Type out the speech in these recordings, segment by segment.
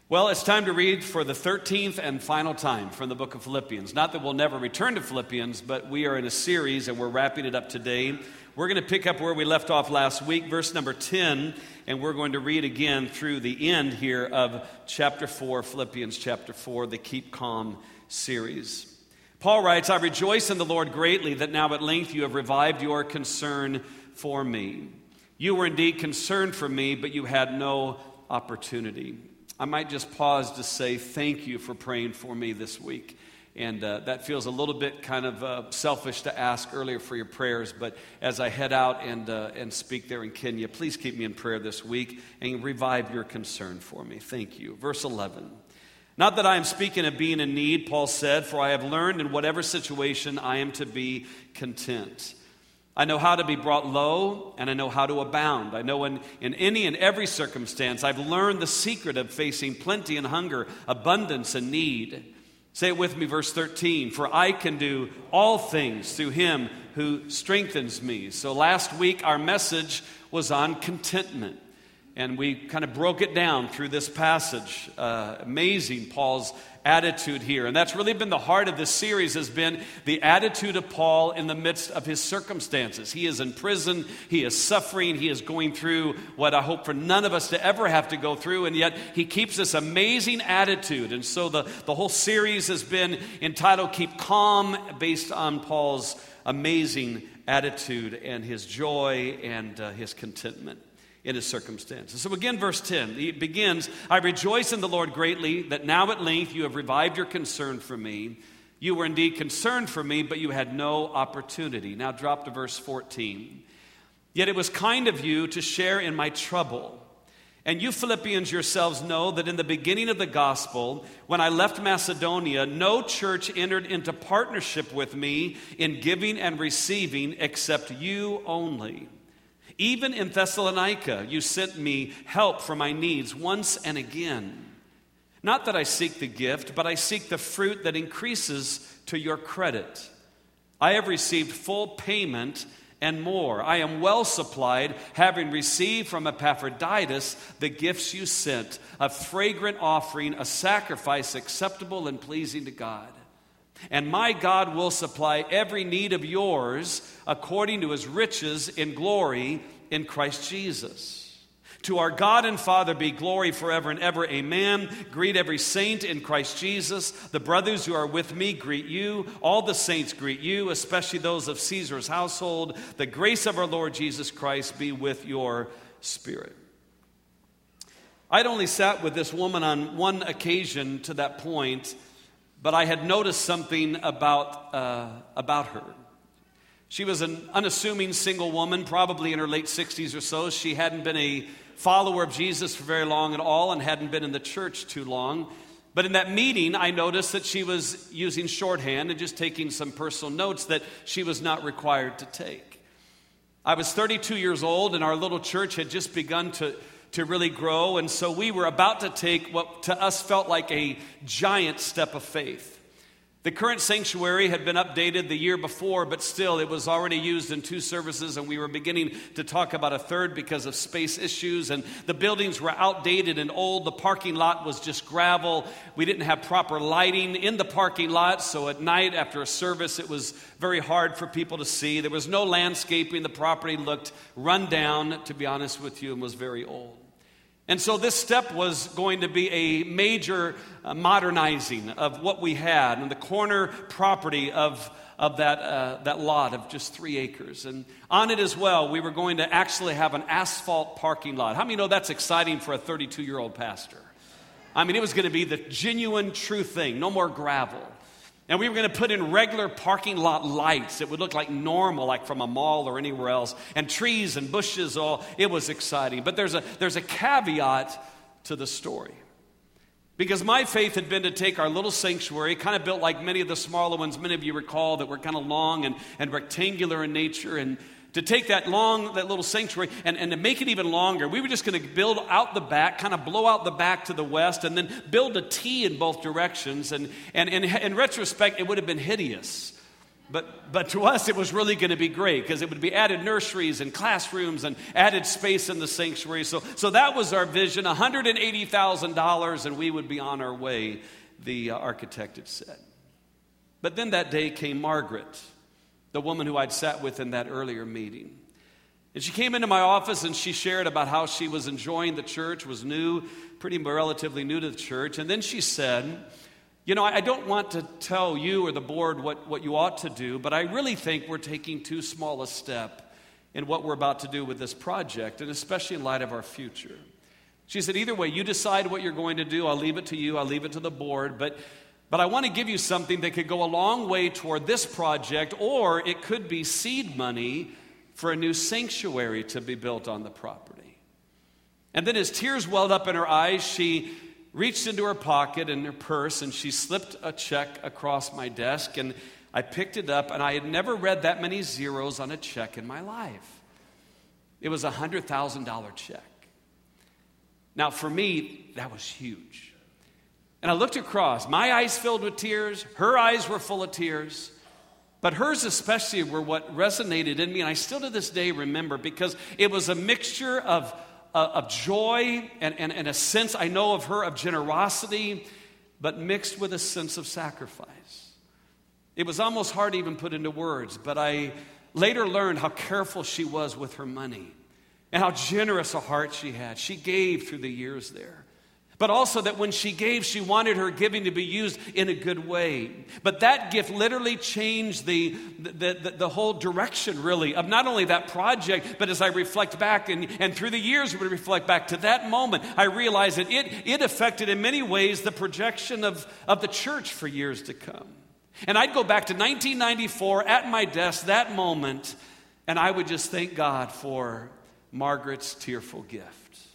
Well, it's time to read for the 13th and final time from the book of Philippians. Not that we'll never return to Philippians, but we are in a series and we're wrapping it up today. We're going to pick up where we left off last week, verse number 10, and we're going to read again through the end here of chapter 4, Philippians chapter 4, the Keep Calm series. Paul writes, I rejoice in the Lord greatly that now at length you have revived your concern for me. You were indeed concerned for me, but you had no opportunity. I might just pause to say thank you for praying for me this week. And that feels a little bit kind of selfish to ask earlier for your prayers. But as I head out and speak there in Kenya, please keep me in prayer this week and revive your concern for me. Thank you. Verse 11. Not that I am speaking of being in need, Paul said, for I have learned in whatever situation I am to be content. I know how to be brought low, and I know how to abound. I know in any and every circumstance, I've learned the secret of facing plenty and hunger, abundance and need. Say it with me, verse 13. For I can do all things through him who strengthens me. So last week, our message was on contentment. And we kind of broke it down through this passage. Amazing, Paul's attitude here. And that's really been the heart of this series, has been the attitude of Paul in the midst of his circumstances. He is in prison, he is suffering, he is going through what I hope for none of us to ever have to go through, and yet he keeps this amazing attitude. And so the whole series has been entitled Keep Calm, based on Paul's amazing attitude and his joy and his contentment in his circumstances. So again, verse 10, it begins, I rejoice in the Lord greatly that now at length you have revived your concern for me. You were indeed concerned for me, but you had no opportunity. Now drop to verse 14. Yet it was kind of you to share in my trouble. And you Philippians yourselves know that in the beginning of the gospel, when I left Macedonia, no church entered into partnership with me in giving and receiving except you only. Even in Thessalonica, you sent me help for my needs once and again. Not that I seek the gift, but I seek the fruit that increases to your credit. I have received full payment and more. I am well supplied, having received from Epaphroditus the gifts you sent, a fragrant offering, a sacrifice acceptable and pleasing to God. And my God will supply every need of yours according to his riches in glory in Christ Jesus. To our God and Father be glory forever and ever. Amen. Greet every saint in Christ Jesus. The brothers who are with me greet you. All the saints greet you, especially those of Caesar's household. The grace of our Lord Jesus Christ be with your spirit. I'd only sat with this woman on one occasion to that point, but I had noticed something about her. She was an unassuming single woman, probably in her late 60s or so. She hadn't been a follower of Jesus for very long at all and hadn't been in the church too long. But in that meeting, I noticed that she was using shorthand and just taking some personal notes that she was not required to take. I was 32 years old, and our little church had just begun to really grow, and so we were about to take what to us felt like a giant step of faith. The current sanctuary had been updated the year before, but still it was already used in 2 services, and we were beginning to talk about a third because of space issues, and the buildings were outdated and old. The parking lot was just gravel. We didn't have proper lighting in the parking lot, so at night after a service it was very hard for people to see. There was no landscaping. The property looked run down, to be honest with you, and was very old. And so this step was going to be a major modernizing of what we had and the corner property of that lot of just 3 acres. And on it as well, we were going to actually have an asphalt parking lot. How many know that's exciting for a 32-year-old pastor? I mean, it was going to be the genuine, true thing. No more gravel. And we were going to put in regular parking lot lights that would look like normal, like from a mall or anywhere else, and trees and bushes. It was exciting. But there's a caveat to the story. Because my faith had been to take our little sanctuary, kind of built like many of the smaller ones, many of you recall, that were kind of long and rectangular in nature, and to take that little sanctuary and to make it even longer. We were just going to build out the back, kind of blow out the back to the west, and then build a T in both directions. And in retrospect, it would have been hideous. But to us, it was really going to be great because it would be added nurseries and classrooms and added space in the sanctuary. So that was our vision, $180,000, and we would be on our way, the architect had said. But then that day came Margaret, the woman who I'd sat with in that earlier meeting. And she came into my office and she shared about how she was enjoying the church, was new, relatively new to the church. And then she said, I don't want to tell you or the board what you ought to do, but I really think we're taking too small a step in what we're about to do with this project, and especially in light of our future. She said, either way, you decide what you're going to do. I'll leave it to you. I'll leave it to the board. But I want to give you something that could go a long way toward this project, or it could be seed money for a new sanctuary to be built on the property. And then as tears welled up in her eyes, she reached into her pocket and her purse, and she slipped a check across my desk, and I picked it up, and I had never read that many zeros on a check in my life. It was a $100,000 check. Now, for me, that was huge. And I looked across. My eyes filled with tears. Her eyes were full of tears. But hers especially were what resonated in me, and I still to this day remember, because it was a mixture of joy and a sense, I know of her, of generosity, but mixed with a sense of sacrifice. It was almost hard to even put into words, but I later learned how careful she was with her money and how generous a heart she had. She gave through the years there. But also that when she gave, she wanted her giving to be used in a good way. But that gift literally changed the whole direction, really, of not only that project, but as I reflect back, and through the years we reflect back to that moment, I realized that it affected in many ways the projection of the church for years to come. And I'd go back to 1994 at my desk, that moment, and I would just thank God for Margaret's tearful gift.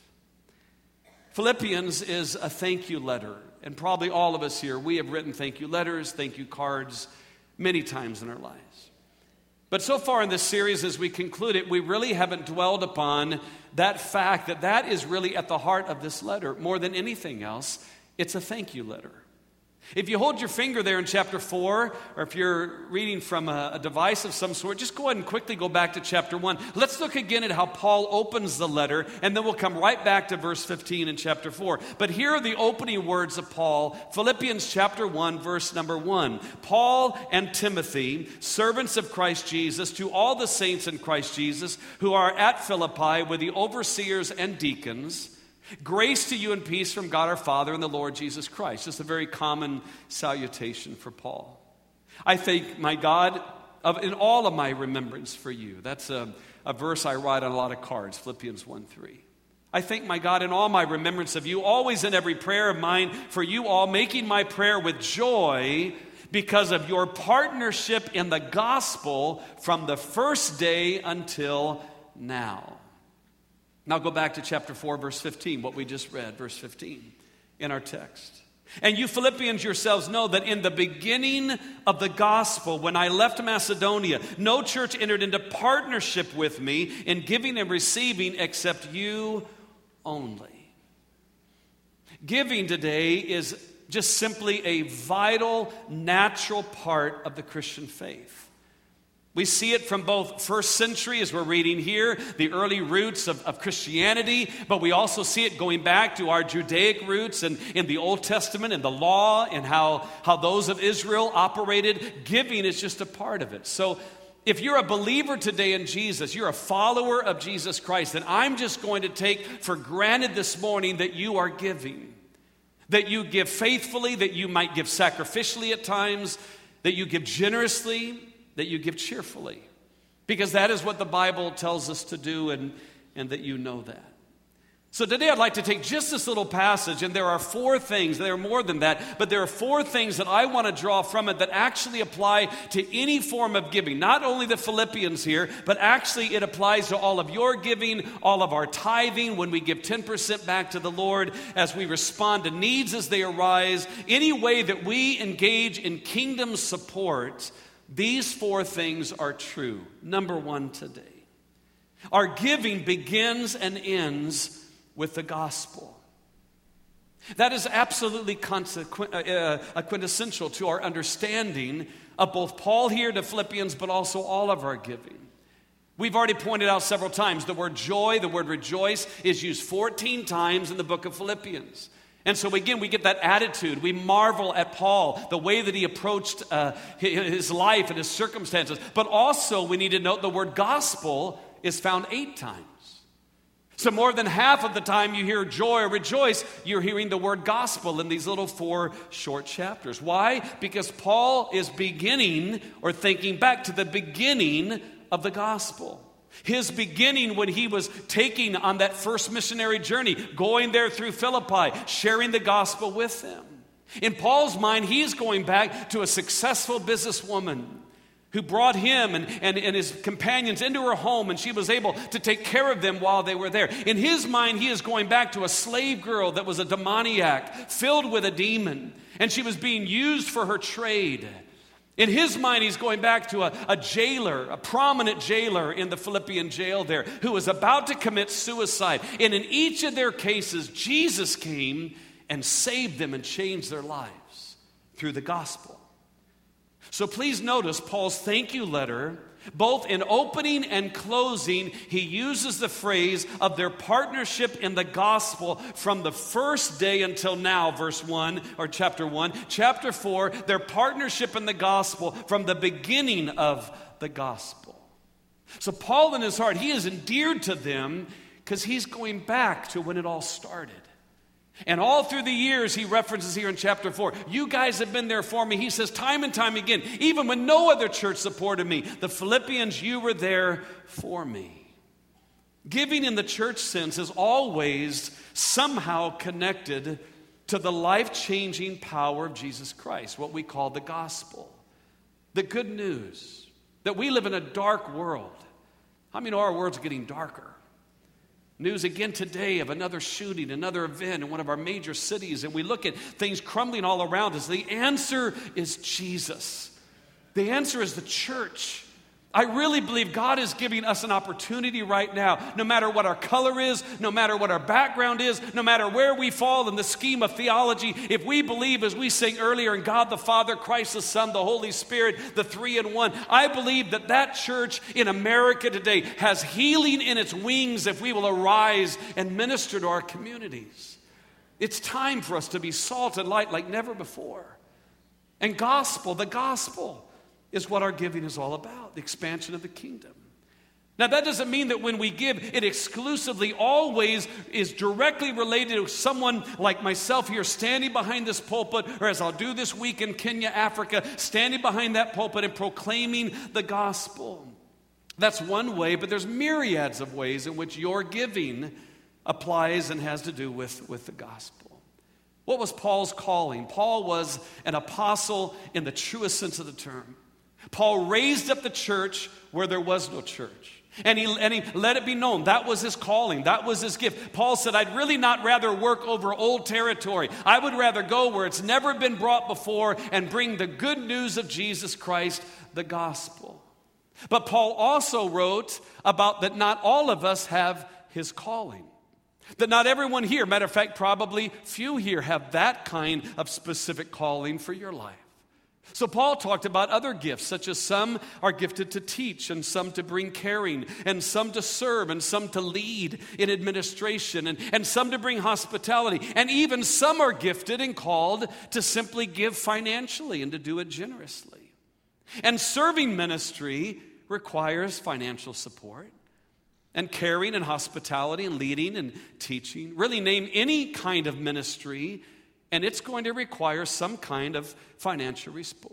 Philippians is a thank you letter, and probably all of us here, we have written thank you letters, thank you cards many times in our lives. But so far in this series, as we conclude it, we really haven't dwelled upon that fact that is really at the heart of this letter. More than anything else, it's a thank you letter. If you hold your finger there in chapter 4, or if you're reading from a device of some sort, just go ahead and quickly go back to chapter 1. Let's look again at how Paul opens the letter, and then we'll come right back to verse 15 in chapter 4. But here are the opening words of Paul, Philippians chapter 1, verse number 1. Paul and Timothy, servants of Christ Jesus, to all the saints in Christ Jesus who are at Philippi with the overseers and deacons, grace to you and peace from God our Father and the Lord Jesus Christ. Just a very common salutation for Paul. I thank my God in all of my remembrance for you. That's a verse I write on a lot of cards, Philippians 1:3. I thank my God in all my remembrance of you, always in every prayer of mine for you all, making my prayer with joy because of your partnership in the gospel from the first day until now. Now go back to chapter 4, verse 15, what we just read, verse 15 in our text. And you Philippians yourselves know that in the beginning of the gospel, when I left Macedonia, no church entered into partnership with me in giving and receiving except you only. Giving today is just simply a vital, natural part of the Christian faith. We see it from both first century, as we're reading here, the early roots of Christianity, but we also see it going back to our Judaic roots and in the Old Testament and the law and how those of Israel operated. Giving is just a part of it. So if you're a believer today in Jesus, you're a follower of Jesus Christ, then I'm just going to take for granted this morning that you are giving, that you give faithfully, that you might give sacrificially at times, that you give generously, that you give cheerfully, because that is what the Bible tells us to do, and that you know that. So today I'd like to take just this little passage, and there are 4 things, there are more than that, but there are 4 things that I want to draw from it that actually apply to any form of giving. Not only the Philippians here, but actually it applies to all of your giving, all of our tithing, when we give 10% back to the Lord, as we respond to needs as they arise, any way that we engage in kingdom support. These 4 things are true. Number 1 today. Our giving begins and ends with the gospel. That is absolutely quintessential to our understanding of both Paul here to Philippians, but also all of our giving. We've already pointed out several times the word joy, the word rejoice, is used 14 times in the book of Philippians. And so again, we get that attitude. We marvel at Paul, the way that he approached his life and his circumstances. But also, we need to note the word gospel is found 8 times. So more than half of the time you hear joy or rejoice, you're hearing the word gospel in these little 4 short chapters. Why? Because Paul is beginning or thinking back to the beginning of the gospel. His beginning when he was taking on that first missionary journey, going there through Philippi, sharing the gospel with them. In Paul's mind, he's going back to a successful businesswoman who brought him and his companions into her home, and she was able to take care of them while they were there. In his mind, he is going back to a slave girl that was a demoniac, filled with a demon, and she was being used for her trade. In his mind, he's going back to a jailer, a prominent jailer in the Philippian jail there, who was about to commit suicide. And in each of their cases, Jesus came and saved them and changed their lives through the gospel. So please notice Paul's thank you letter, both in opening and closing, he uses the phrase of their partnership in the gospel from the first day until now, verse 1 or chapter 1. Chapter 4, their partnership in the gospel from the beginning of the gospel. So Paul in his heart, he is endeared to them because he's going back to when it all started. And all through the years, he references here in chapter 4, you guys have been there for me. He says time and time again, even when no other church supported me, the Philippians, you were there for me. Giving in the church sense is always somehow connected to the life-changing power of Jesus Christ, what we call the gospel. The good news that we live in a dark world. How many know our world's getting darker? News again today of another shooting, another event in one of our major cities, and we look at things crumbling all around us. The answer is Jesus. The answer is the church. I really believe God is giving us an opportunity right now, no matter what our color is, no matter what our background is, no matter where we fall in the scheme of theology, if we believe, as we sang earlier, in God the Father, Christ the Son, the Holy Spirit, the 3 in 1, I believe that church in America today has healing in its wings if we will arise and minister to our communities. It's time for us to be salt and light like never before. And the gospel is what our giving is all about, the expansion of the kingdom. Now, that doesn't mean that when we give, it exclusively always is directly related to someone like myself here standing behind this pulpit, or as I'll do this week in Kenya, Africa, standing behind that pulpit and proclaiming the gospel. That's one way, but there's myriads of ways in which your giving applies and has to do with the gospel. What was Paul's calling? Paul was an apostle in the truest sense of the term. Paul raised up the church where there was no church. And he let it be known that was his calling, that was his gift. Paul said, I'd really not rather work over old territory. I would rather go where it's never been brought before and bring the good news of Jesus Christ, the gospel. But Paul also wrote about that not all of us have his calling. That not everyone here, matter of fact, probably few here have that kind of specific calling for your life. So Paul talked about other gifts, such as some are gifted to teach, and some to bring caring, and some to serve, and some to lead in administration, and some to bring hospitality. And even some are gifted and called to simply give financially and to do it generously. And serving ministry requires financial support, and caring and hospitality and leading and teaching. Really name any kind of ministry, and it's going to require some kind of financial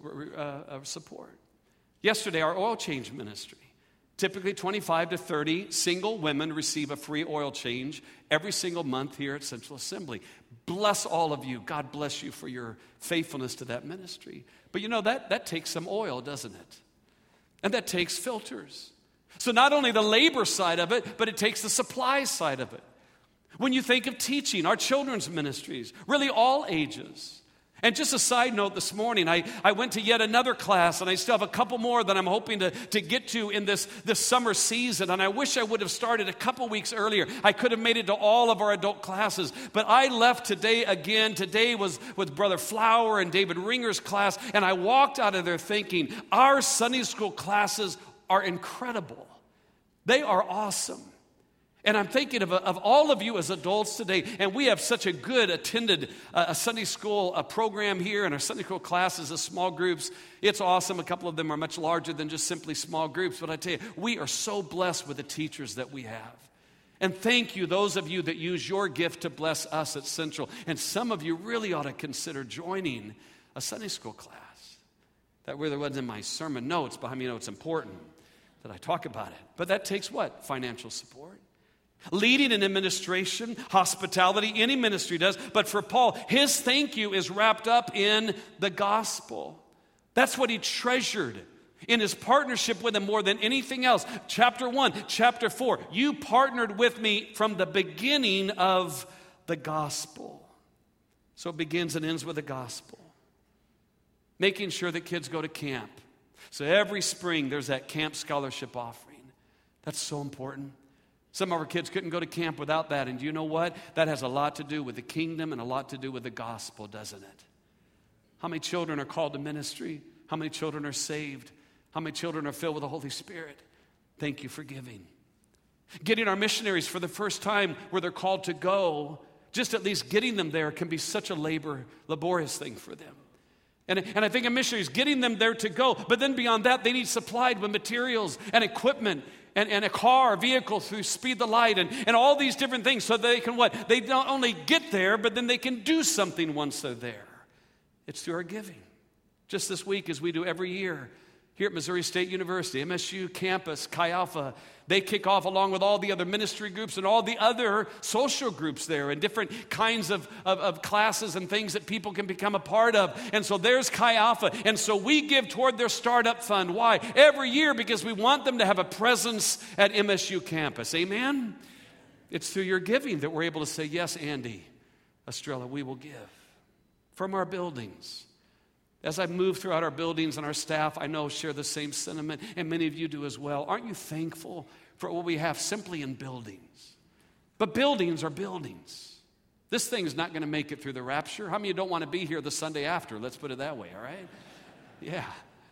support. Yesterday, our oil change ministry. Typically 25 to 30 single women receive a free oil change every single month here at Central Assembly. Bless all of you. God bless you for your faithfulness to that ministry. But you know, that takes some oil, doesn't it? And that takes filters. So not only the labor side of it, but it takes the supply side of it. When you think of teaching, our children's ministries, really all ages, And just a side note, this morning, I went to yet another class, and I still have a couple more that I'm hoping to get to in this summer season. And I wish I would have started a couple weeks earlier. I could have made it to all of our adult classes. But I left today again. Today was with Brother Flower and David Ringer's class. And I walked out of there thinking, our Sunday school classes are incredible. They are awesome. And I'm thinking of all of you as adults today, and we have such a good attended Sunday school program here, and our Sunday school classes as small groups. It's awesome. A couple of them are much larger than just simply small groups, but I tell you, we are so blessed with the teachers that we have. And thank you, those of you that use your gift to bless us at Central. And some of you really ought to consider joining a Sunday school class. That really wasn't in my sermon notes, but I mean, it's important that I talk about it. But that takes what? Financial support. Leading in administration, hospitality, any ministry does. But for Paul, his thank you is wrapped up in the gospel. That's what he treasured in his partnership with him more than anything else. Chapter 1, chapter 4, you partnered with me from the beginning of the gospel. So it begins and ends with the gospel. Making sure that kids go to camp. So every spring there's that camp scholarship offering. That's so important. Some of our kids couldn't go to camp without that. And you know what? That has a lot to do with the kingdom and a lot to do with the gospel, doesn't it? How many children are called to ministry? How many children are saved? How many children are filled with the Holy Spirit? Thank you for giving. Getting our missionaries for the first time where they're called to go, just at least getting them there can be such a laborious thing for them. And I think of missionaries, getting them there to go. But then beyond that, they need supplied with materials and equipment and a car, a vehicle through Speed the Light and all these different things so they can what? They not only get there, but then they can do something once they're there. It's through our giving. Just this week, as we do every year, here at Missouri State University, MSU campus, Chi Alpha, they kick off along with all the other ministry groups and all the other social groups there and different kinds of classes and things that people can become a part of. And so there's Chi Alpha. And so we give toward their startup fund. Why? Every year because we want them to have a presence at MSU campus. Amen? It's through your giving that we're able to say, yes, Andy, Estrella, we will give from our buildings. As I move throughout our buildings and our staff, I know share the same sentiment, and many of you do as well. Aren't you thankful for what we have simply in buildings? But buildings are buildings. This thing is not going to make it through the rapture. How many of you don't want to be here the Sunday after? Let's put it that way, all right? Yeah.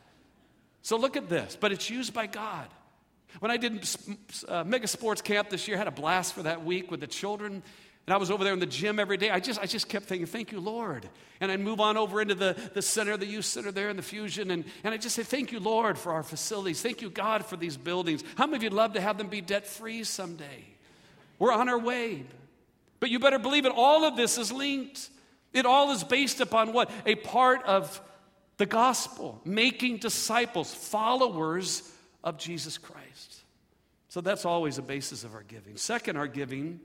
So look at this, but it's used by God. When I did Mega Sports Camp this year, I had a blast for that week with the children. And I was over there in the gym every day. I just kept thinking, thank you, Lord. And I'd move on over into the center, the youth center there in the Fusion. And I just say, thank you, Lord, for our facilities. Thank you, God, for these buildings. How many of you love to have them be debt-free someday? We're on our way. But you better believe it. All of this is linked. It all is based upon what? A part of the gospel. Making disciples, followers of Jesus Christ. So that's always a basis of our giving. Second, our giving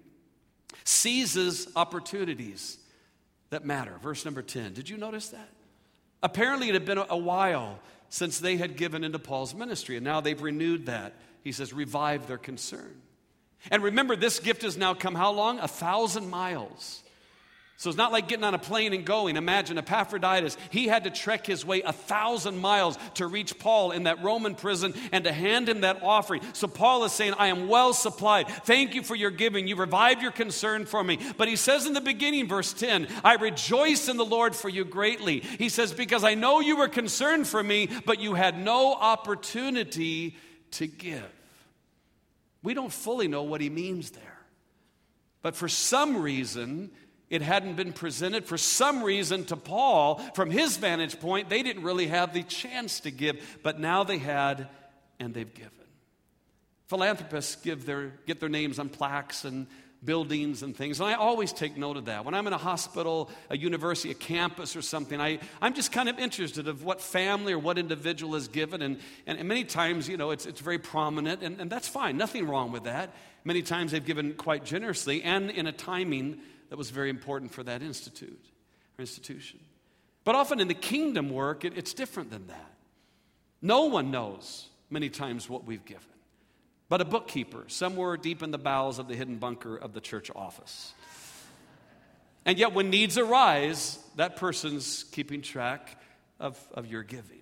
seizes opportunities that matter. Verse number 10. Did you notice that? Apparently it had been a while since they had given into Paul's ministry, and now they've renewed that. He says, revive their concern. And remember, this gift has now come how long? 1,000 miles. So it's not like getting on a plane and going. Imagine Epaphroditus. He had to trek his way 1,000 miles to reach Paul in that Roman prison and to hand him that offering. So Paul is saying, I am well supplied. Thank you for your giving. You revived your concern for me. But he says in the beginning, verse 10, I rejoice in the Lord for you greatly. He says, because I know you were concerned for me, but you had no opportunity to give. We don't fully know what he means there. But for some reason, it hadn't been presented. For some reason, to Paul, from his vantage point, they didn't really have the chance to give, but now they had, and they've given. Philanthropists get their names on plaques and buildings and things, and I always take note of that. When I'm in a hospital, a university, a campus or something, I'm just kind of interested of what family or what individual is given, and many times, you know, it's very prominent, and that's fine, nothing wrong with that. Many times they've given quite generously and in a timing that was very important for that institution. But often in the kingdom work, it's different than that. No one knows many times what we've given, but a bookkeeper somewhere deep in the bowels of the hidden bunker of the church office. And yet when needs arise, that person's keeping track of your giving.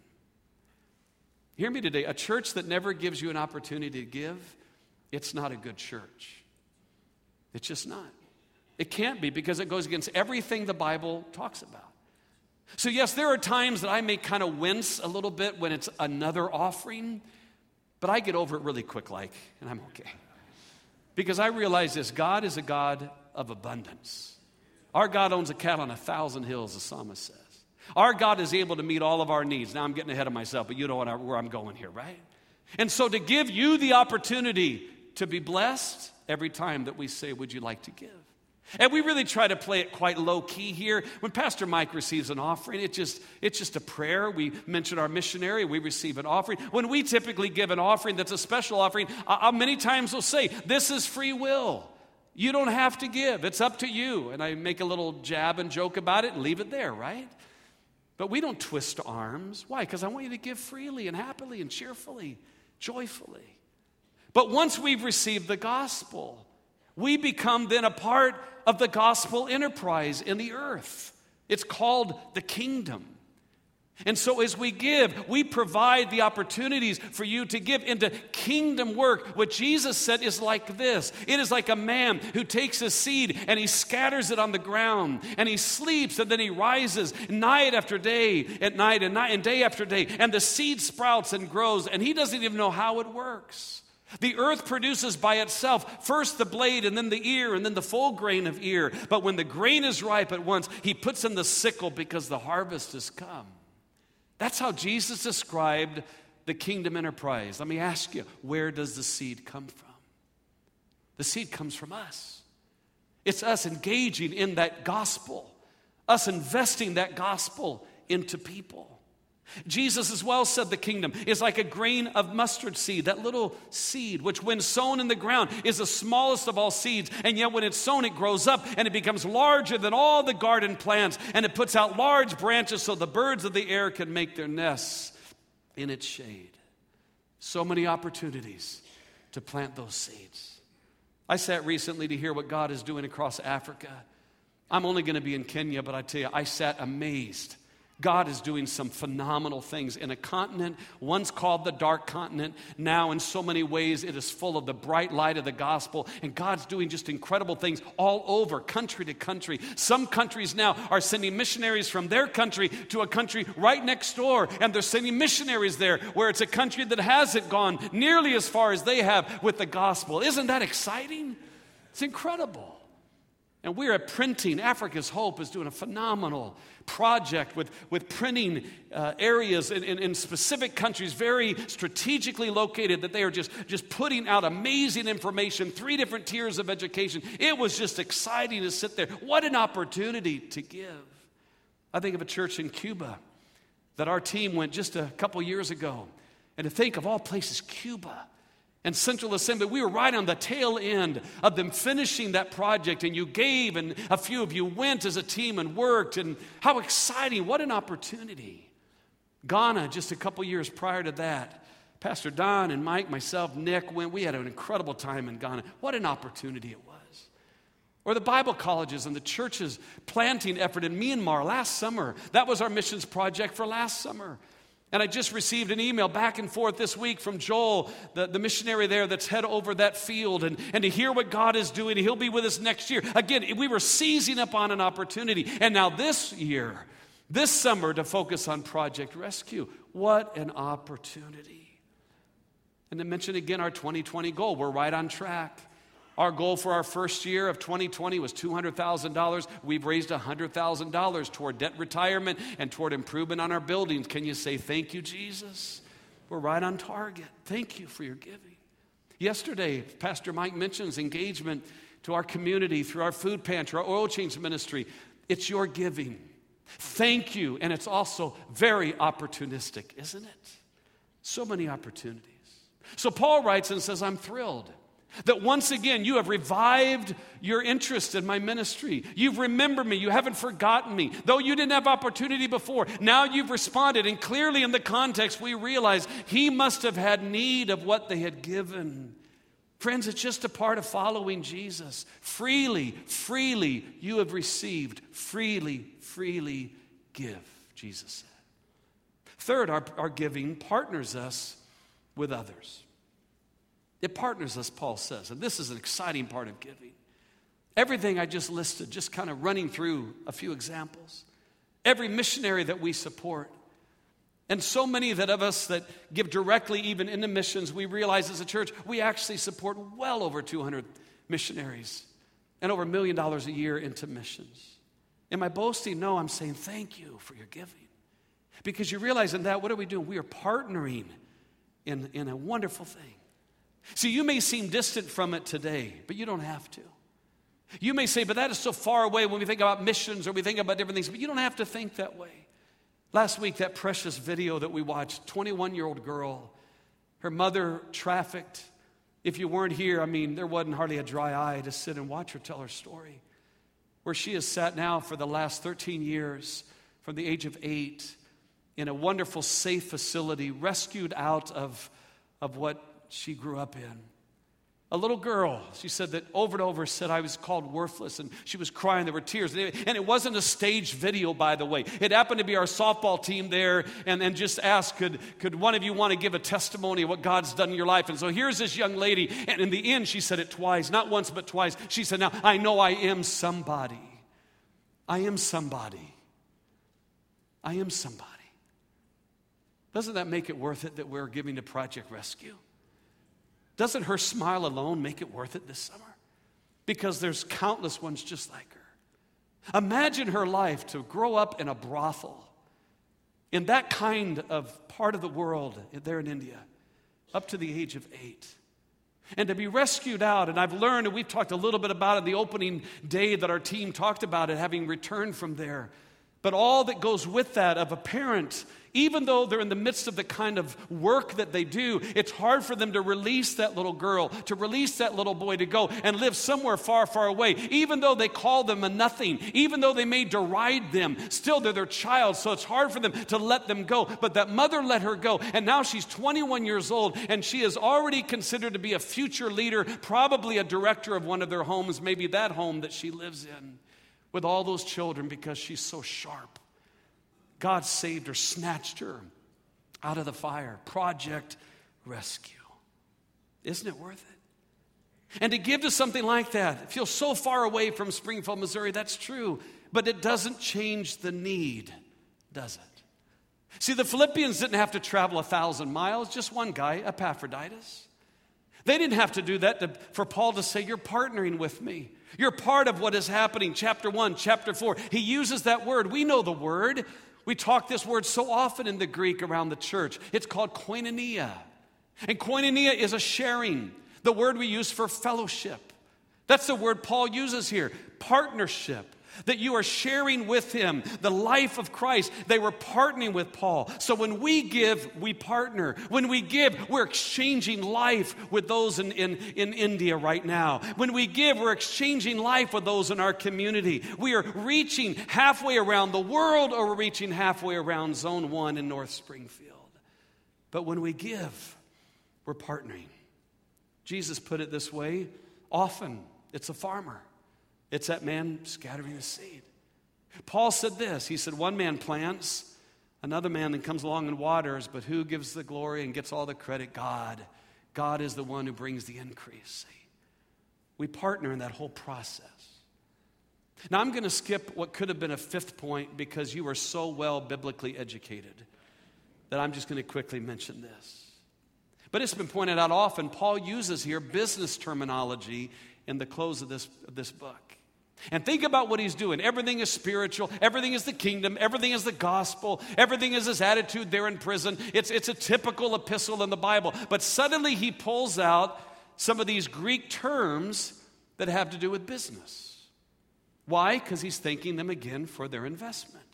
Hear me today. A church that never gives you an opportunity to give, it's not a good church. It's just not. It can't be, because it goes against everything the Bible talks about. So yes, there are times that I may kind of wince a little bit when it's another offering, but I get over it really quick, and I'm okay. Because I realize this: God is a God of abundance. Our God owns a cattle on 1,000 hills, the psalmist says. Our God is able to meet all of our needs. Now I'm getting ahead of myself, but you know where I'm going here, right? And so to give you the opportunity to be blessed every time that we say, would you like to give? And we really try to play it quite low key here. When Pastor Mike receives an offering, it's just a prayer. We mention our missionary, we receive an offering. When we typically give an offering that's a special offering, many times we'll say, this is free will. You don't have to give. It's up to you. And I make a little jab and joke about it and leave it there, right? But we don't twist arms. Why? Because I want you to give freely and happily and cheerfully, joyfully. But once we've received the gospel, we become then a part of the gospel enterprise in the earth. It's called the kingdom. And so as we give, we provide the opportunities for you to give into kingdom work. What Jesus said is like this. It is like a man who takes a seed and he scatters it on the ground, and he sleeps, and then he rises night after day, at night and day after day, and the seed sprouts and grows, and he doesn't even know how it works. The earth produces by itself first the blade, and then the ear, and then the full grain of ear. But when the grain is ripe at once, he puts in the sickle, because the harvest has come. That's how Jesus described the kingdom enterprise. Let me ask you, where does the seed come from? The seed comes from us. It's us engaging in that gospel, us investing that gospel into people. Jesus as well said the kingdom is like a grain of mustard seed, that little seed, which when sown in the ground is the smallest of all seeds. And yet when it's sown, it grows up and it becomes larger than all the garden plants. And it puts out large branches so the birds of the air can make their nests in its shade. So many opportunities to plant those seeds. I sat recently to hear what God is doing across Africa. I'm only going to be in Kenya, but I tell you, I sat amazed. God is doing some phenomenal things in a continent once called the dark continent. Now in so many ways it is full of the bright light of the gospel. And God's doing just incredible things all over, country to country. Some countries now are sending missionaries from their country to a country right next door. And they're sending missionaries there where it's a country that hasn't gone nearly as far as they have with the gospel. Isn't that exciting? It's incredible. And we're at Printing. Africa's Hope is doing a phenomenal project with printing areas in specific countries, very strategically located, that they are just putting out amazing information, 3 different tiers of education. It was just exciting to sit there. What an opportunity to give. I think of a church in Cuba that our team went just a couple years ago. And to think of all places, Cuba and Central Assembly, we were right on the tail end of them finishing that project, and you gave, and a few of you went as a team and worked, and how exciting, what an opportunity. Ghana, just a couple years prior to that, Pastor Don and Mike, myself, Nick went. We had an incredible time in Ghana. What an opportunity it was. Or the Bible colleges and the churches planting effort in Myanmar last summer. That was our missions project for last summer. And I just received an email back and forth this week from Joel, the missionary there that's head over that field, and to hear what God is doing. He'll be with us next year. Again, we were seizing upon an opportunity. And now this year, this summer, to focus on Project Rescue. What an opportunity. And to mention again our 2020 goal. We're right on track. Our goal for our first year of 2020 was $200,000. We've raised $100,000 toward debt retirement and toward improvement on our buildings. Can you say thank you, Jesus? We're right on target. Thank you for your giving. Yesterday, Pastor Mike mentions engagement to our community through our food pantry, our oil change ministry. It's your giving. Thank you. And it's also very opportunistic, isn't it? So many opportunities. So Paul writes and says, I'm thrilled that once again you have revived your interest in my ministry. You've remembered me. You haven't forgotten me. Though you didn't have opportunity before, now you've responded. And clearly in the context, we realize he must have had need of what they had given Friends, it's just a part of following Jesus. Freely you have received. Freely give, Jesus said. Third, our giving partners us with others. It partners us, Paul says, and this is an exciting part of giving. Everything I just listed, just kind of running through a few examples. Every missionary that we support. And so many of us that give directly even into missions, we realize as a church, we actually support well over 200 missionaries and over $1 million a year into missions. Am I boasting? No, I'm saying thank you for your giving. Because you realize in that, what are we doing? We are partnering in a wonderful thing. See, you may seem distant from it today, but you don't have to. You may say, but that is so far away when we think about missions or we think about different things, but you don't have to think that way. Last week, that precious video that we watched, 21-year-old girl, her mother trafficked. If you weren't here, I mean, there wasn't hardly a dry eye to sit and watch her tell her story. Where she has sat now for the last 13 years, from the age of 8, in a wonderful, safe facility, rescued out of what she grew up in. A little girl, she said that over and over said, I was called worthless, and she was crying, there were tears. And it wasn't a staged video, by the way. It happened to be our softball team there, and just asked, could one of you want to give a testimony of what God's done in your life? And so here's this young lady, and in the end, she said it twice, not once, but twice. She said, now, I know I am somebody. I am somebody. I am somebody. Doesn't that make it worth it that we're giving to Project Rescue? Doesn't her smile alone make it worth it this summer? Because there's countless ones just like her. Imagine her life to grow up in a brothel in that kind of part of the world there in India up to the age of 8. And to be rescued out, and I've learned, and we've talked a little bit about it the opening day that our team talked about it, having returned from there. But all that goes with that of a parent, even though they're in the midst of the kind of work that they do, it's hard for them to release that little girl, to release that little boy to go and live somewhere far, far away. Even though they call them a nothing, even though they may deride them, still they're their child, so it's hard for them to let them go. But that mother let her go, and now she's 21 years old, and she is already considered to be a future leader, probably a director of one of their homes, maybe that home that she lives in, with all those children because she's so sharp. God saved her, snatched her out of the fire. Project Rescue. Isn't it worth it? And to give to something like that, it feels so far away from Springfield, Missouri, that's true. But it doesn't change the need, does it? See, the Philippians didn't have to travel 1,000 miles, just one guy, Epaphroditus. They didn't have to do that for Paul to say, you're partnering with me. You're part of what is happening. Chapter 1, chapter 4. He uses that word. We know the word. We talk this word so often in the Greek around the church. It's called koinonia. And koinonia is a sharing. The word we use for fellowship. That's the word Paul uses here. Partnership. That you are sharing with him the life of Christ. They were partnering with Paul. So when we give, we partner. When we give, we're exchanging life with those in India right now. When we give, we're exchanging life with those in our community. We are reaching halfway around the world, or we're reaching halfway around Zone 1 in North Springfield. But when we give, we're partnering. Jesus put it this way, often it's a farmer. It's that man scattering the seed. Paul said this. He said, one man plants, another man then comes along and waters, but who gives the glory and gets all the credit? God. God is the one who brings the increase. See? We partner in that whole process. Now, I'm going to skip what could have been a fifth point because you are so well biblically educated that I'm just going to quickly mention this. But it's been pointed out often, Paul uses here business terminology in the close of this book. And think about what he's doing. Everything is spiritual. Everything is the kingdom. Everything is the gospel. Everything is his attitude there in prison. It's a typical epistle in the Bible. But suddenly he pulls out some of these Greek terms that have to do with business. Why? Because he's thanking them again for their investment.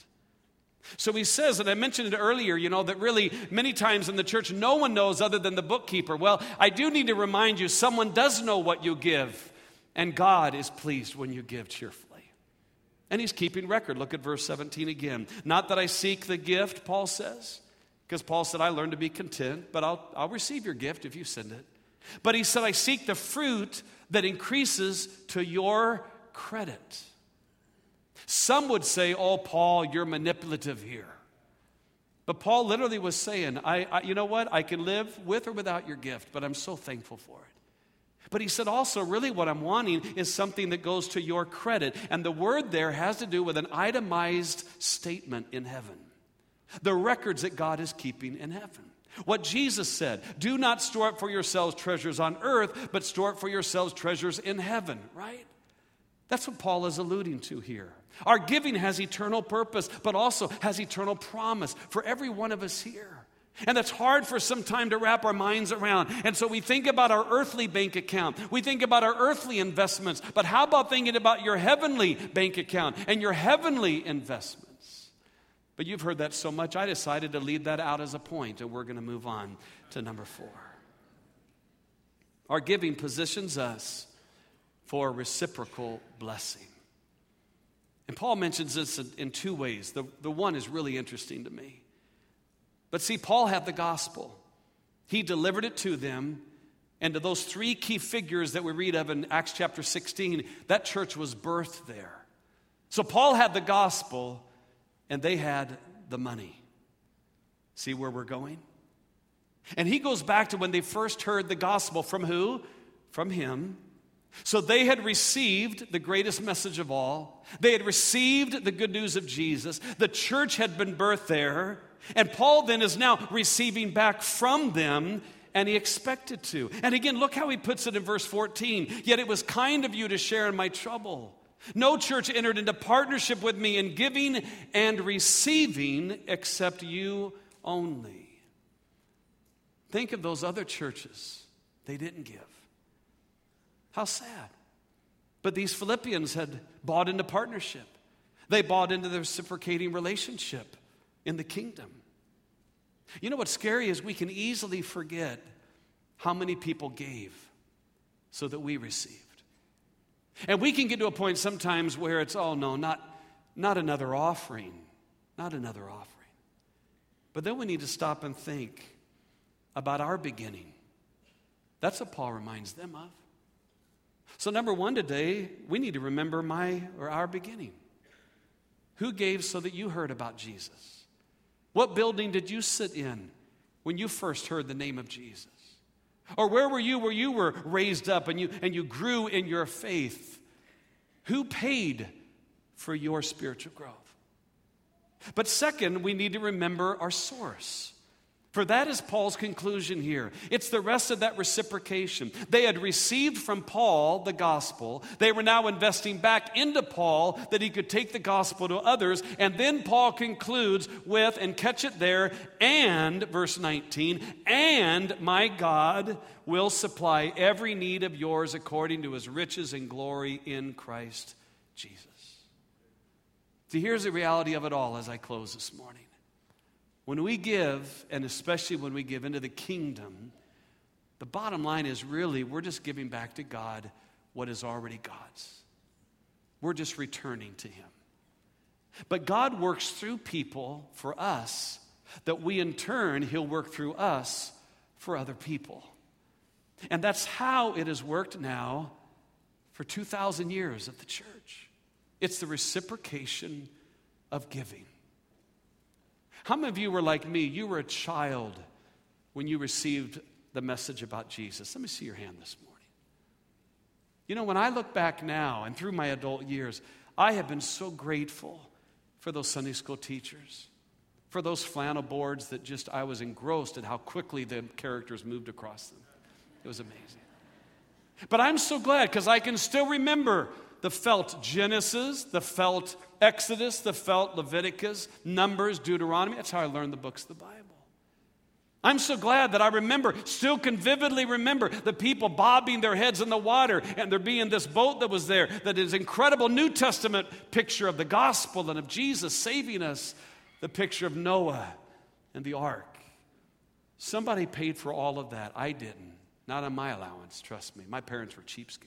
So he says, and I mentioned it earlier, that really many times in the church no one knows other than the bookkeeper. Well, I do need to remind you, someone does know what you give. And God is pleased when you give cheerfully. And he's keeping record. Look at verse 17 again. Not that I seek the gift, Paul says. Because Paul said, I learned to be content, but I'll receive your gift if you send it. But he said, I seek the fruit that increases to your credit. Some would say, oh, Paul, you're manipulative here. But Paul literally was saying, you know what? I can live with or without your gift, but I'm so thankful for it. But he said also, really what I'm wanting is something that goes to your credit. And the word there has to do with an itemized statement in heaven. The records that God is keeping in heaven. What Jesus said, do not store up for yourselves treasures on earth, but store up for yourselves treasures in heaven, right? That's what Paul is alluding to here. Our giving has eternal purpose, but also has eternal promise for every one of us here. And that's hard for some time to wrap our minds around. And so we think about our earthly bank account. We think about our earthly investments. But how about thinking about your heavenly bank account and your heavenly investments? But you've heard that so much, I decided to leave that out as a point, and we're going to move on to number 4. Our giving positions us for reciprocal blessing. And Paul mentions this in 2 ways. The one is really interesting to me. But see, Paul had the gospel. He delivered it to them. And to those 3 key figures that we read of in Acts chapter 16, that church was birthed there. So Paul had the gospel, and they had the money. See where we're going? And he goes back to when they first heard the gospel. From who? From him. So they had received the greatest message of all. They had received the good news of Jesus. The church had been birthed there. And Paul then is now receiving back from them, and he expected to. And again, look how he puts it in verse 14. Yet it was kind of you to share in my trouble. No church entered into partnership with me in giving and receiving except you only. Think of those other churches. They didn't give. How sad. But these Philippians had bought into partnership. They bought into the reciprocating relationship in the kingdom. You know what's scary is we can easily forget how many people gave so that we received. And we can get to a point sometimes where it's, oh no, not another offering. Not another offering. But then we need to stop and think about our beginning. That's what Paul reminds them of. So number 1 today, we need to remember our beginning. Who gave so that you heard about Jesus? What building did you sit in when you first heard the name of Jesus? Or where were you were raised up and you grew in your faith? Who paid for your spiritual growth? But second, we need to remember our source. For that is Paul's conclusion here. It's the rest of that reciprocation. They had received from Paul the gospel. They were now investing back into Paul that he could take the gospel to others. And then Paul concludes with, and catch it there, and, verse 19, and my God will supply every need of yours according to his riches and glory in Christ Jesus. See, here's the reality of it all as I close this morning. When we give, and especially when we give into the kingdom, the bottom line is really we're just giving back to God what is already God's. We're just returning to him. But God works through people for us that we in turn, he'll work through us for other people. And that's how it has worked now for 2,000 years at the church. It's the reciprocation of giving. How many of you were like me? You were a child when you received the message about Jesus. Let me see your hand this morning. You know, when I look back now and through my adult years, I have been so grateful for those Sunday school teachers, for those flannel boards that just I was engrossed at how quickly the characters moved across them. It was amazing. But I'm so glad because I can still remember the felt Genesis, the felt Exodus, the felt Leviticus, Numbers, Deuteronomy. That's how I learned the books of the Bible. I'm so glad that still can vividly remember the people bobbing their heads in the water and there being this boat that was there that is incredible New Testament picture of the gospel and of Jesus saving us, the picture of Noah and the ark. Somebody paid for all of that. I didn't. Not on my allowance, trust me. My parents were cheapskates.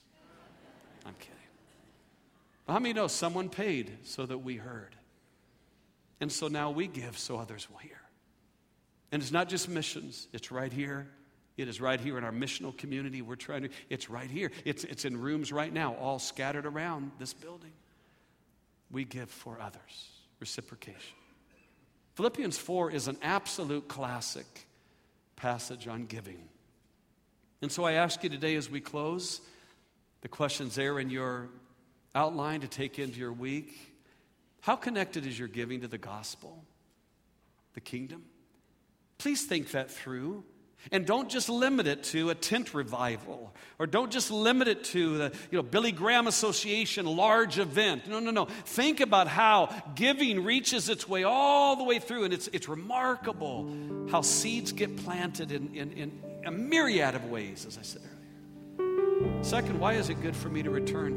I'm kidding. How many know someone paid so that we heard? And so now we give so others will hear. And it's not just missions. It's right here It is right here in our missional community. It's right here. It's in rooms right now, all scattered around this building. We give for others. Reciprocation. Philippians 4 is an absolute classic passage on giving. And so I ask you today as we close, the question's there in your outline to take into your week. How connected is your giving to the gospel, the kingdom? Please think that through. And don't just limit it to a tent revival, or don't just limit it to the Billy Graham Association large event. No. Think about how giving reaches its way all the way through, and it's remarkable how seeds get planted in a myriad of ways, as I said earlier. Second, why is it good for me to return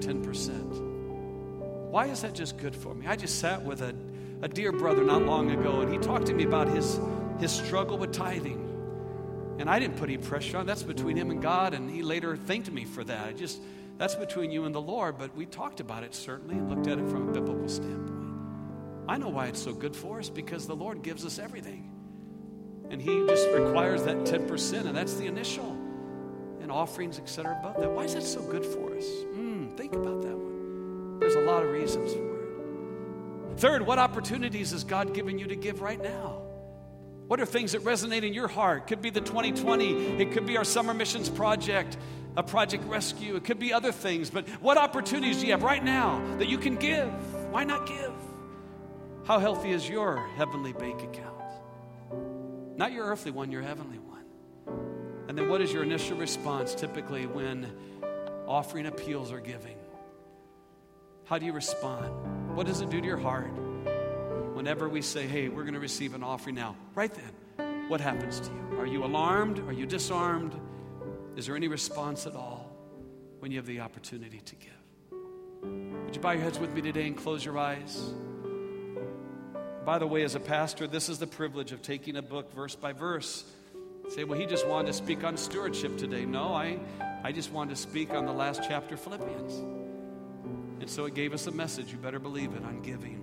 10%? Why is that just good for me? I just sat with a dear brother not long ago, and he talked to me about his struggle with tithing. And I didn't put any pressure on. That's between him and God, and he later thanked me for that. That's between you and the Lord, but we talked about it certainly and looked at it from a biblical standpoint. I know why it's so good for us, because the Lord gives us everything. And he just requires that 10%, and that's the initial. And offerings, etc. above that. Why is that so good for us? Think about that one. There's a lot of reasons for it. Third, what opportunities has God given you to give right now? What are things that resonate in your heart? Could be the 2020. It could be our summer missions project, a Project Rescue. It could be other things. But what opportunities do you have right now that you can give? Why not give? How healthy is your heavenly bank account? Not your earthly one, your heavenly one. And then what is your initial response typically when offering appeals are giving? How do you respond? What does it do to your heart? Whenever we say, hey, we're going to receive an offering now, right then, what happens to you? Are you alarmed? Are you disarmed? Is there any response at all when you have the opportunity to give? Would you bow your heads with me today and close your eyes? By the way, as a pastor, this is the privilege of taking a book verse by verse. Say, well, he just wanted to speak on stewardship today. No, I just wanted to speak on the last chapter of Philippians. And so it gave us a message, you better believe it, on giving.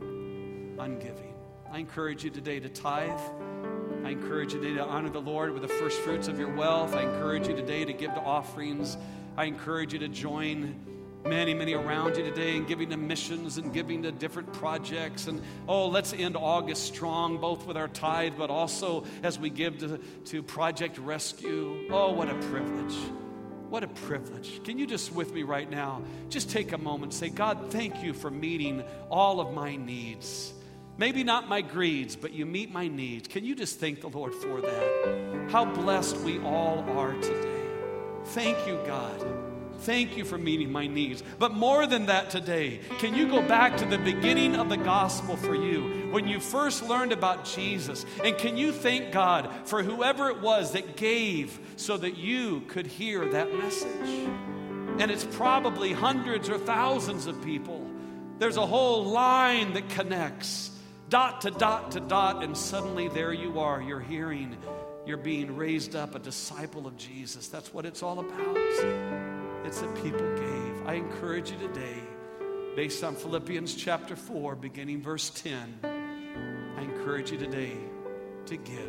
I encourage you today to tithe. I encourage you today to honor the Lord with the first fruits of your wealth. I encourage you today to give to offerings. I encourage you to join many around you today in giving to missions and giving to different projects. And let's end August strong, both with our tithe, but also as we give to Project Rescue. Oh, what a privilege. What a privilege. Can you just with me right now, just take a moment and say, God, thank you for meeting all of my needs. Maybe not my greeds, but you meet my needs. Can you just thank the Lord for that? How blessed we all are today. Thank you, God. Thank you for meeting my needs. But more than that today, can you go back to the beginning of the gospel for you, when you first learned about Jesus? And can you thank God for whoever it was that gave so that you could hear that message? And it's probably hundreds or thousands of people. There's a whole line that connects. Dot to dot to dot, and suddenly there you are. You're hearing, you're being raised up, a disciple of Jesus. That's what it's all about. It's that people gave. I encourage you today, based on Philippians chapter 4, beginning verse 10, I encourage you today to give.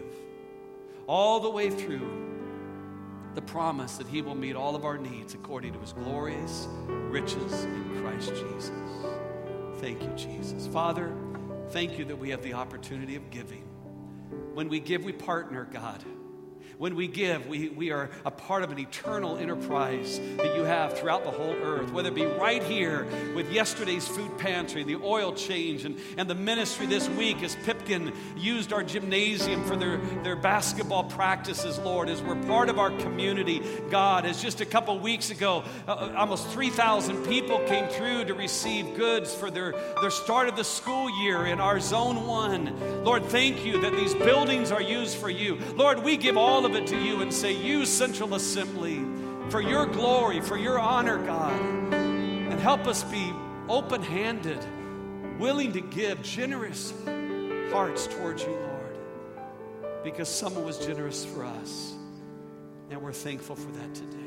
All the way through the promise that he will meet all of our needs according to his glorious riches in Christ Jesus. Thank you, Jesus. Father, thank you that we have the opportunity of giving. When we give, we partner, God. When we give, we are a part of an eternal enterprise that you have throughout the whole earth, whether it be right here with yesterday's food pantry, the oil change, and the ministry this week as Pipkin used our gymnasium for their basketball practices, Lord, as we're part of our community. God, as just a couple weeks ago, almost 3,000 people came through to receive goods for their start of the school year in our Zone 1. Lord, thank you that these buildings are used for you. Lord, we give all of it to you and say, use Central Assembly for your glory, for your honor, God. And help us be open-handed, willing to give, generous hearts towards you, Lord, because someone was generous for us. And we're thankful for that today.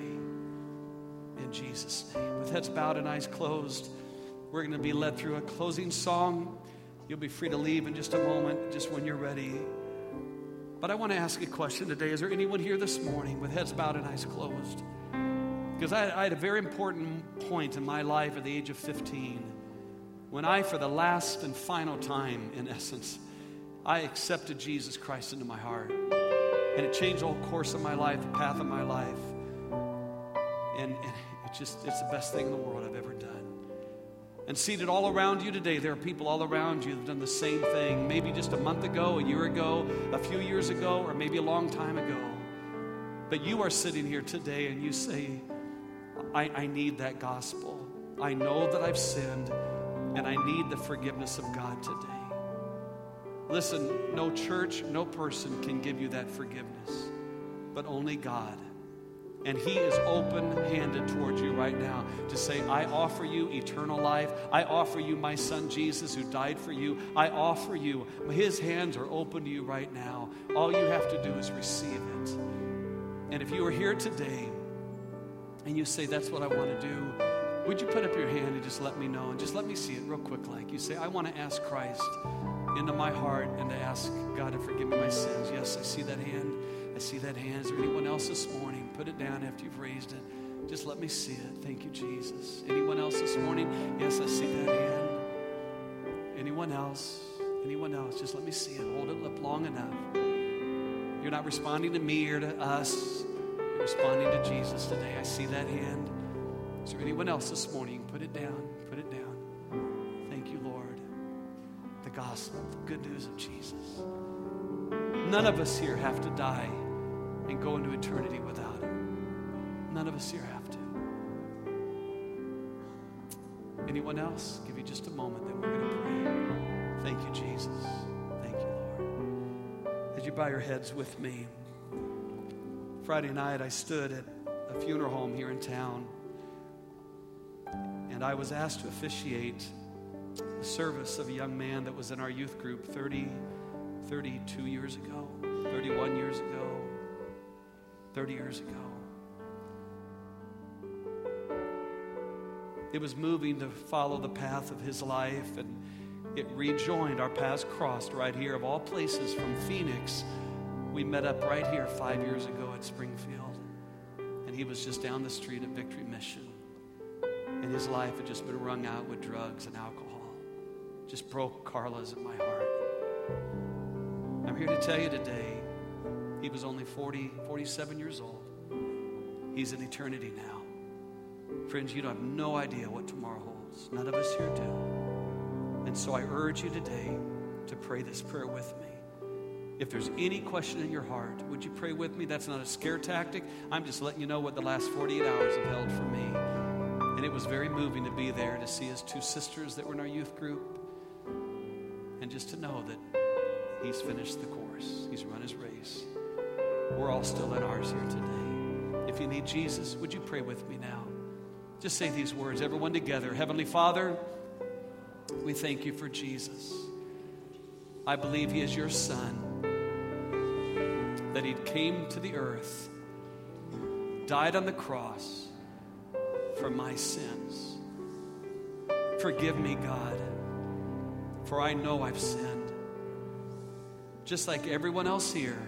In Jesus' name. With heads bowed and eyes closed, we're going to be led through a closing song. You'll be free to leave in just a moment, just when you're ready. But I want to ask a question today. Is there anyone here this morning with heads bowed and eyes closed? Because I had a very important point in my life at the age of 15 when I, for the last and final time, in essence, I accepted Jesus Christ into my heart. And it changed the whole course of my life, the path of my life. And it's the best thing in the world I've ever done. And seated all around you today, there are people all around you that have done the same thing. Maybe just a month ago, a year ago, a few years ago, or maybe a long time ago. But you are sitting here today and you say, I need that gospel. I know that I've sinned and I need the forgiveness of God today. Listen, no church, no person can give you that forgiveness, but only God. And He is open-handed towards you right now to say, I offer you eternal life. I offer you my Son Jesus who died for you. I offer you. His hands are open to you right now. All you have to do is receive it. And if you are here today and you say, that's what I want to do, would you put up your hand and just let me know? And just let me see it real quick like. You say, I want to ask Christ into my heart and to ask God to forgive me my sins. Yes, I see that hand. I see that hand. Is there anyone else this morning? Put it down after you've raised it. Just let me see it. Thank you, Jesus. Anyone else this morning? Yes, I see that hand. Anyone else? Anyone else? Just let me see it. Hold it up long enough. You're not responding to me or to us. You're responding to Jesus today. I see that hand. Is there anyone else this morning? Put it down. Put it down. Thank you, Lord. The gospel, the good news of Jesus. None of us here have to die and go into eternity without Him. None of us here have to. Anyone else? Give you just a moment, then we're going to pray. Thank you, Jesus. Thank you, Lord. As you bow your heads with me, Friday night I stood at a funeral home here in town, and I was asked to officiate the service of a young man that was in our youth group 32 years ago, 31 years ago, 30 years ago. It was moving to follow the path of his life, and it rejoined. Our paths crossed right here, of all places, from Phoenix. We met up right here 5 years ago at Springfield, and he was just down the street at Victory Mission, and his life had just been wrung out with drugs and alcohol. Just broke Carla's in my heart. I'm here to tell you today, he was only 47 years old. He's in eternity now. Friends, you have no idea what tomorrow holds. None of us here do. And so I urge you today to pray this prayer with me. If there's any question in your heart, would you pray with me? That's not a scare tactic. I'm just letting you know what the last 48 hours have held for me. And it was very moving to be there, to see his two sisters that were in our youth group, and just to know that he's finished the course. He's run his race. We're all still in ours here today. If you need Jesus, would you pray with me now? Just say these words, everyone together. Heavenly Father, we thank you for Jesus. I believe he is your Son, that he came to the earth, died on the cross for my sins. Forgive me, God, for I know I've sinned, just like everyone else here.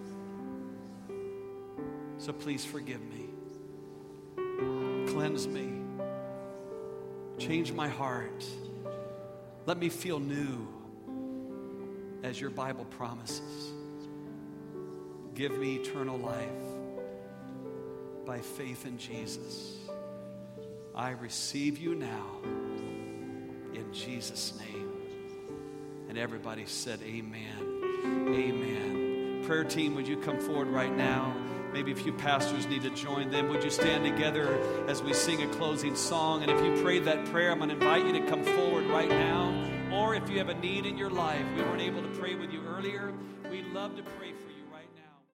So please forgive me. Cleanse me. Change my heart. Let me feel new, as your Bible promises. Give me eternal life by faith in Jesus. I receive you now in Jesus' name. And everybody said amen. Amen. Prayer team, would you come forward right now? Maybe a few pastors need to join them. Would you stand together as we sing a closing song? And if you prayed that prayer, I'm going to invite you to come forward right now. Or if you have a need in your life, we weren't able to pray with you earlier, we'd love to pray for you.